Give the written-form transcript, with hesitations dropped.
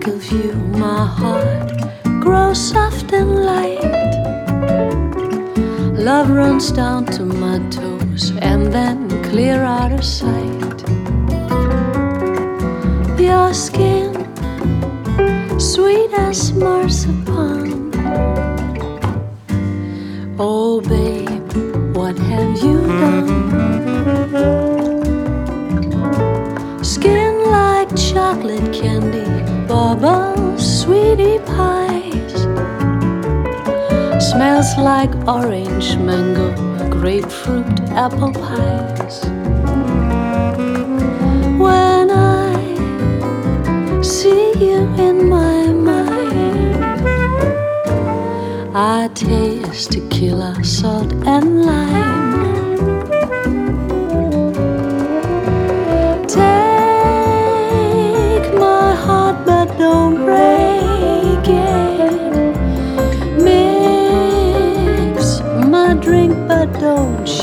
think of you, my heart grows soft and light. Love runs down to my toes and then clear out of sight. Your skin, sweet as marzipan. Oh babe, what have you done? Skin like chocolate candy, bubbles, sweetie pies. Smells like orange, mango, grapefruit, apple pies. When I see you in my mind, I taste tequila, salt and lime. Take my heart but don't break it. Mix my drink but don't